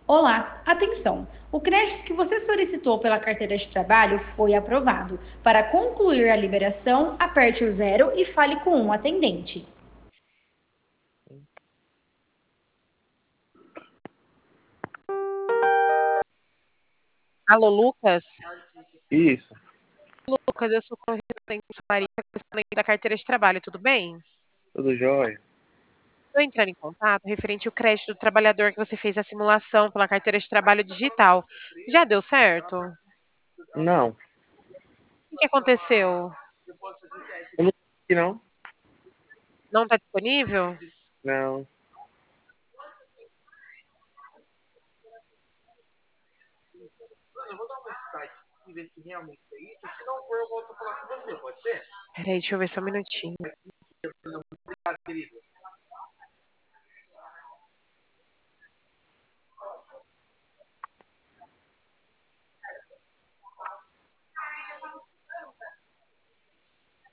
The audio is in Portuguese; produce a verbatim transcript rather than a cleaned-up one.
Olá, atenção! O crédito que você solicitou pela carteira de trabalho foi aprovado. Para concluir a liberação, aperte o zero e fale com um atendente. Alô, Lucas? Isso, Lucas, eu sou correspondente Maria, correspondente da carteira de trabalho, tudo bem? tudo jóia. Estou entrando em contato referente ao crédito do trabalhador que você fez a simulação pela carteira de trabalho digital. Já deu certo? O Não, que que aconteceu? eu não sei não. Não está disponível? Não. Peraí, deixa eu ver só um minutinho.